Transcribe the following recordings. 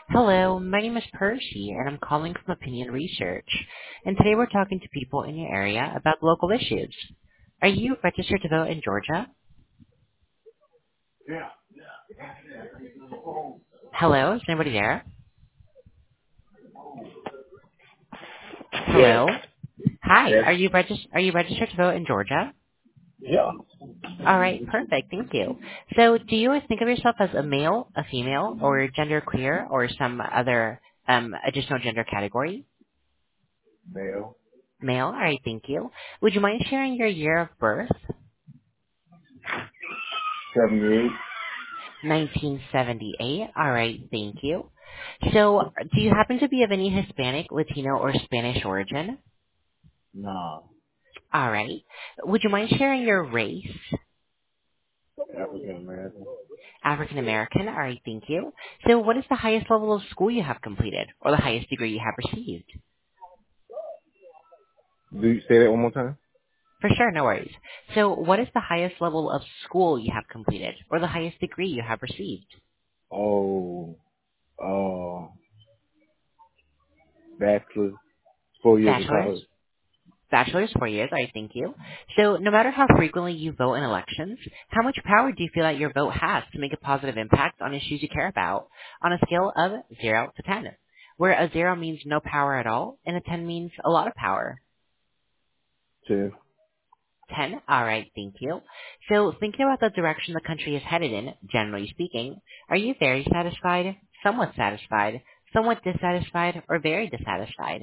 Hello, my name is Percy, and I'm calling from Opinion Research. And today we're talking to people in your area about local issues. Are you registered to vote in Georgia? Hello, is anybody there? Yes. Hello? Hi, Yes. are you registered to vote in Georgia? Yeah. All right, perfect, thank you. So do you think of yourself as a male, a female, or gender queer, or some other additional gender category? Male. Male, all right, thank you. Would you mind sharing your year of birth? 78. 1978. All right, thank you. So, do you happen to be of any Hispanic, Latino, or Spanish origin? Nah. All right. Would you mind sharing your race? African American. African American. All right, thank you. So, what is the highest level of school you have completed, or the highest degree you have received? Do you say that one more time? For sure, no worries. So, what is the highest level of school you have completed, or the highest degree you have received? Oh, bachelor's, 4 years of Bachelor's. college. Bachelor's 4 years, all right, thank you. So no matter how frequently you vote in elections, how much power do you feel that your vote has to make a positive impact on issues you care about on a scale of 0 to 10, where a 0 means no power at all and a 10 means a lot of power? 10. 10? All right, thank you. So thinking about the direction the country is headed in, generally speaking, are you very satisfied, somewhat dissatisfied, or very dissatisfied?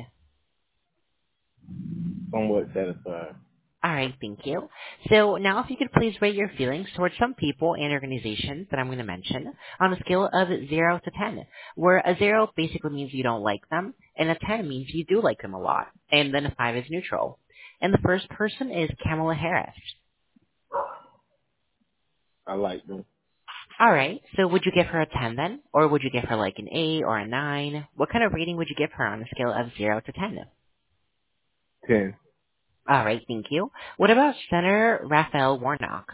Somewhat satisfied. All right, thank you. So now if you could please rate your feelings towards some people and organizations that I'm going to mention on a scale of 0 to 10, where a 0 basically means you don't like them, and a 10 means you do like them a lot, and then a 5 is neutral. And the first person is Kamala Harris. I like them. All right, so would you give her a 10 then? Or would you give her like an 8 or a 9? What kind of rating would you give her on a scale of 0 to 10? 10. All right, thank you. What about Senator Raphael Warnock?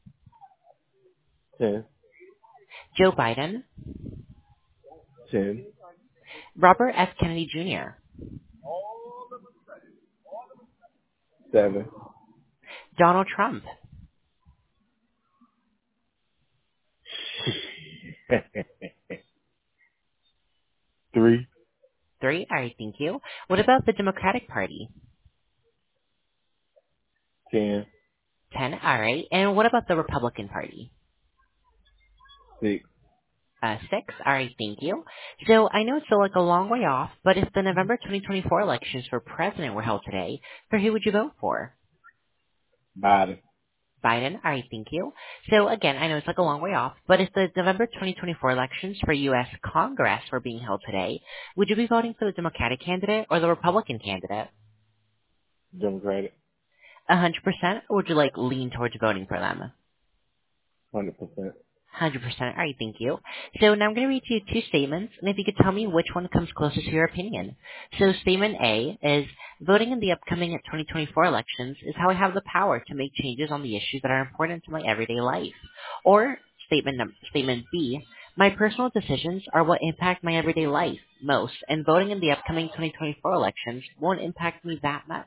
10. Joe Biden? 10. Robert F. Kennedy Jr.? 7. Donald Trump? 3. 3? All right, thank you. What about the Democratic Party? 10. 10? All right. And what about the Republican Party? 6. 6? All right, thank you. So I know it's still like a long way off, but if the November 2024 elections for president were held today, for who would you vote for? Biden. Biden? All right, thank you. So again, I know it's like a long way off, but if the November 2024 elections for U.S. Congress were being held today, would you be voting for the Democratic candidate or the Republican candidate? Democratic. 100%? Or would you like lean towards voting for them? 100%. 100%. All right, thank you. So now I'm going to read you two statements, and if you could tell me which one comes closest to your opinion. So statement A is, voting in the upcoming 2024 elections is how I have the power to make changes on the issues that are important to my everyday life. Or statement B, my personal decisions are what impact my everyday life most, and voting in the upcoming 2024 elections won't impact me that much.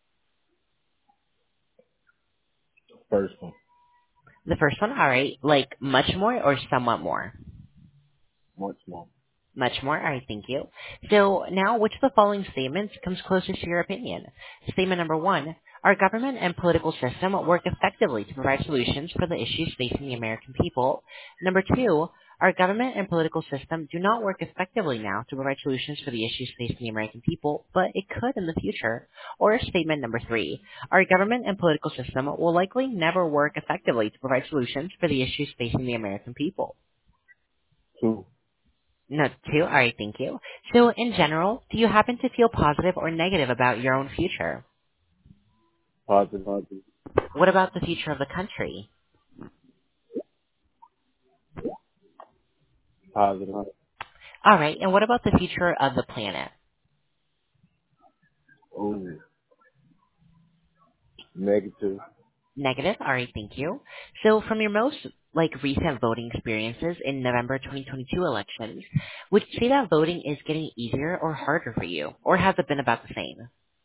First one. The first one, all right, like much more or somewhat more? Much more. Much more? All right, thank you. So now, which of the following statements comes closest to your opinion? Statement number 1, our government and political system work effectively to provide solutions for the issues facing the American people. Number 2, our government and political system do not work effectively now to provide solutions for the issues facing the American people, but it could in the future. Or statement number 3, our government and political system will likely never work effectively to provide solutions for the issues facing the American people. 2. No, 2? Alright, thank you. So, in general, do you happen to feel positive or negative about your own future? Positive. What about the future of the country? Positive. Alright, and what about the future of the planet? Oh, negative. Negative? Alright, thank you. So, from your most like recent voting experiences in November 2022 elections, would you say that voting is getting easier or harder for you, or has it been about the same?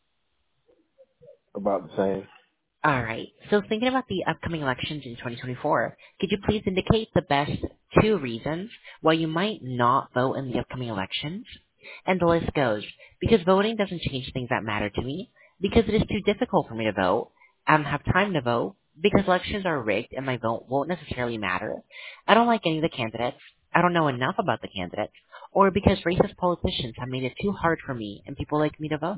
About the same. All right. So thinking about the upcoming elections in 2024, could you please indicate the best two reasons why you might not vote in the upcoming elections? And the list goes, because voting doesn't change things that matter to me, because it is too difficult for me to vote, I don't have time to vote, because elections are rigged and my vote won't necessarily matter, I don't like any of the candidates, I don't know enough about the candidates, or because racist politicians have made it too hard for me and people like me to vote.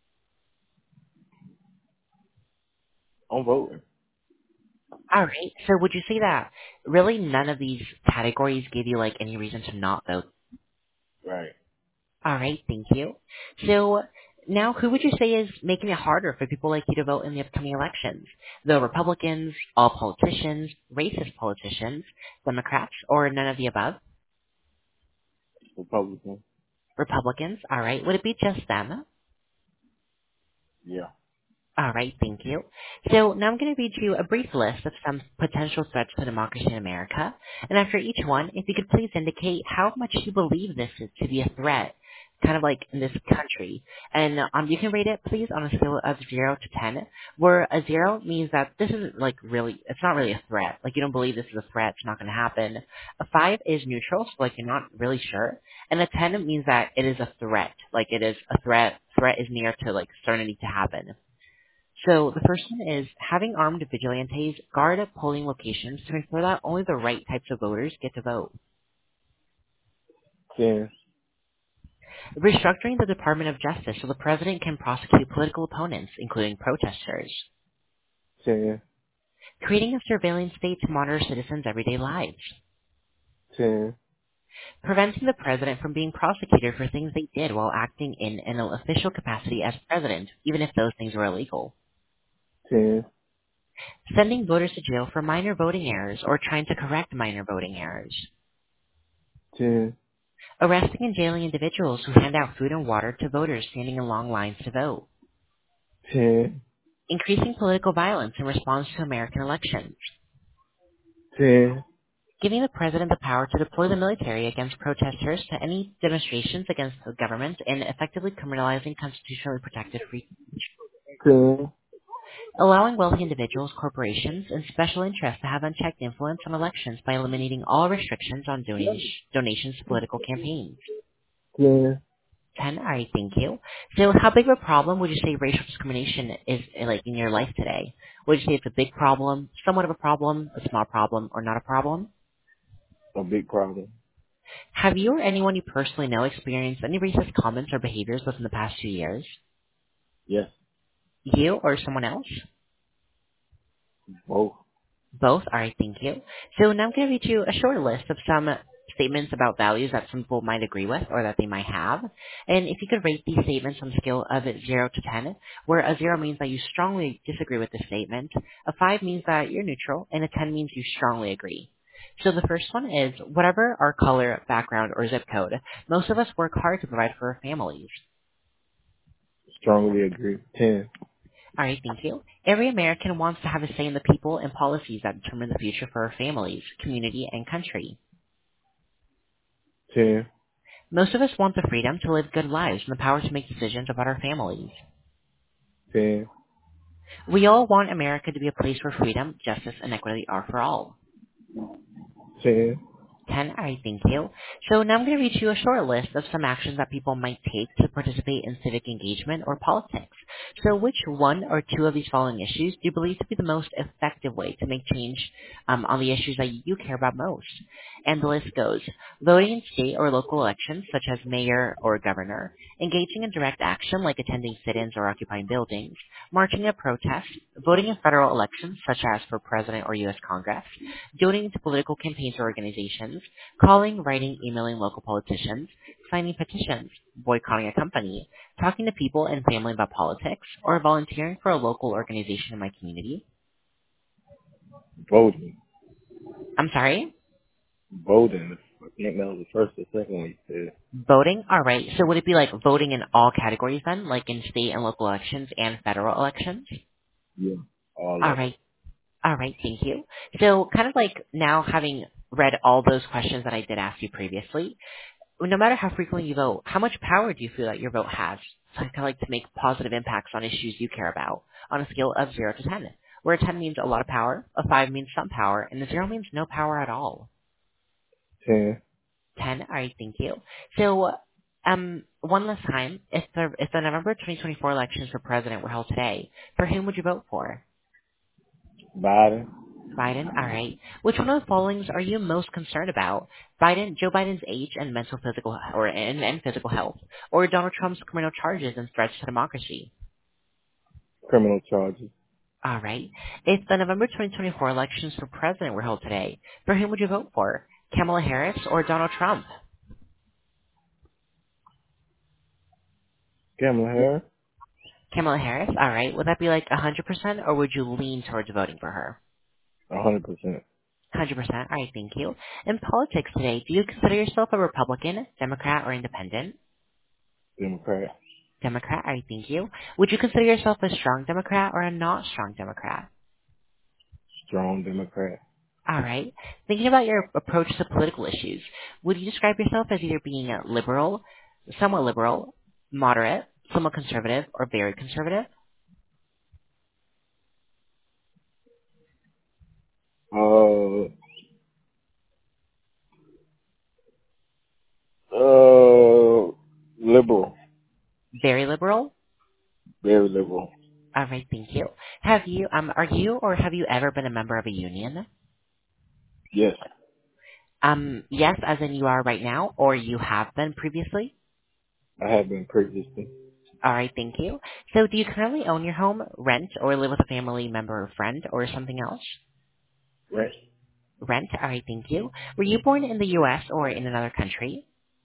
I'm voting. All right. So would you say that really none of these categories give you like any reason to not vote? Right. All right. Thank you. So now who would you say is making it harder for people like you to vote in the upcoming elections? The Republicans, all politicians, racist politicians, Democrats, or none of the above? Republican. Republicans. All right. Would it be just them? Yeah. All right, thank you. So now I'm going to read you a brief list of some potential threats to democracy in America. And after each one, if you could please indicate how much you believe this is to be a threat, kind of like in this country. And you can rate it, please, on a scale of 0 to 10, where a 0 means that this isn't like really, it's not really a threat. Like you don't believe this is a threat, it's not going to happen. A 5 is neutral, so like you're not really sure. And a 10 means that it is a threat. Like it is a threat is near to like certainty to happen. So the first one is having armed vigilantes guard polling locations to ensure that only the right types of voters get to vote. 10. Restructuring the Department of Justice so the president can prosecute political opponents, including protesters. 10. Creating a surveillance state to monitor citizens' everyday lives. 10. Preventing the president from being prosecuted for things they did while acting in an official capacity as president, even if those things were illegal. 10. Sending voters to jail for minor voting errors or trying to correct minor voting errors. 10. Arresting and jailing individuals who hand out food and water to voters standing in long lines to vote. 10. Increasing political violence in response to American elections. 10. Giving the president the power to deploy the military against protesters to any demonstrations against the government and effectively criminalizing constitutionally protected free speech. 10. Allowing wealthy individuals, corporations, and special interests to have unchecked influence on elections by eliminating all restrictions on donations to political campaigns. 10. 10. All right, thank you. So how big of a problem would you say racial discrimination is like in your life today? Would you say it's a big problem, somewhat of a problem, a small problem, or not a problem? A big problem. Have you or anyone you personally know experienced any racist comments or behaviors within the past 2 years? Yes. You or someone else? Both. Both? All right, thank you. So now I'm going to read you a short list of some statements about values that some people might agree with or that they might have. And if you could rate these statements on a scale of 0 to 10, where a 0 means that you strongly disagree with the statement, a 5 means that you're neutral, and a 10 means you strongly agree. So the first one is, whatever our color, background, or zip code, most of us work hard to provide for our families. Strongly agree. 10. All right, thank you. Every American wants to have a say in the people and policies that determine the future for our families, community, and country. 10. Most of us want the freedom to live good lives and the power to make decisions about our families. 10. We all want America to be a place where freedom, justice, and equity are for all. 10. 10. All right, thank you. So now I'm going to read you a short list of some actions that people might take to participate in civic engagement or politics. So which one or two of these following issues do you believe to be the most effective way to make change on the issues that you care about most? And the list goes, voting in state or local elections, such as mayor or governor, engaging in direct action like attending sit-ins or occupying buildings, marching at protests, voting in federal elections, such as for president or U.S. Congress, donating to political campaigns or organizations, calling, writing, emailing local politicians, signing petitions, boycotting a company, talking to people and family about politics, or volunteering for a local organization in my community. Voting. I'm sorry? Voting. I think that was the first or second one you said. Voting? All right. So would it be like voting in all categories then, like in state and local elections and federal elections? Yeah. All All of right. All right, thank you. So kind of like now having read all those questions that I did ask you previously, no matter how frequently you vote, how much power do you feel that your vote has? So I kind of like to make positive impacts on issues you care about on a scale of 0 to 10, where a 10 means a lot of power, a 5 means some power, and a 0 means no power at all. 10. 10, all right, thank you. So one last time, if the November 2024 elections for president were held today, for whom would you vote for? Biden. Biden, all right. Which one of the followings are you most concerned about? Joe Biden's age and and physical health, or Donald Trump's criminal charges and threats to democracy? Criminal charges. All right. If the November 2024 elections for president were held today, for whom would you vote for? Kamala Harris or Donald Trump? Kamala Harris. Kamala Harris, all right. Would that be like 100%, or would you lean towards voting for her? 100%. 100%. All right, thank you. In politics today, do you consider yourself a Republican, Democrat, or Independent? Democrat. Democrat, all right, thank you. Would you consider yourself a strong Democrat or a not strong Democrat? Strong Democrat. All right. Thinking about your approach to political issues, would you describe yourself as either being a liberal, moderate, somewhat conservative, or very conservative? Uh, Liberal. Very liberal? Very liberal. All right, thank you. Have you ever been a member of a union? Yes. Yes, as in you are right now, or you have been previously? I have been previously. All right, thank you. So do you currently own your home, rent, or live with a family member or friend, or something else? Right. Rent, all right, thank you. Were you born in the U.S. or in another country?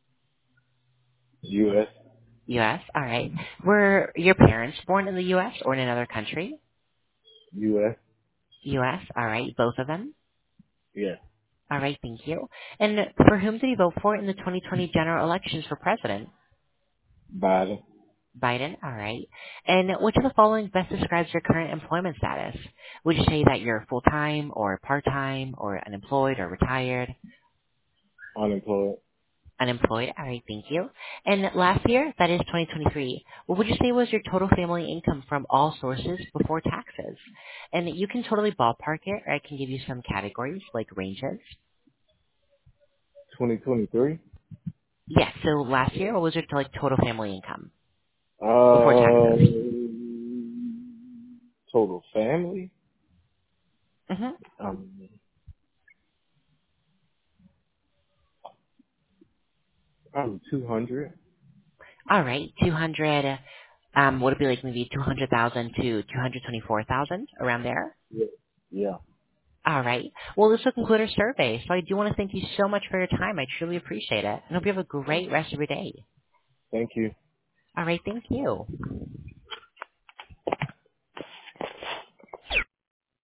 U.S. U.S., all right. Were your parents born in the U.S. or in another country? U.S. U.S., all right, both of them? Yes. All right, thank you. And for whom did you vote for in the 2020 general elections for president? Biden. Biden, all right. And which of the following best describes your current employment status? Would you say that you're full-time or part-time or unemployed or retired? Unemployed. Unemployed, all right, thank you. And last year, that is 2023, what would you say was your total family income from all sources before taxes? And you can totally ballpark it, or I can give you some categories like ranges. 2023. Yes, so last year, what was your total family income before Uh, taxes? Total family. Mm-hmm. Um, Probably 200. All right, 200. Would it be like maybe 200,000 to 224,000 around there? Yeah. Yeah. All right. Well, this will conclude our survey. So I do want to thank you so much for your time. I truly appreciate it. And hope you have a great rest of your day. Thank you. All right. Thank you.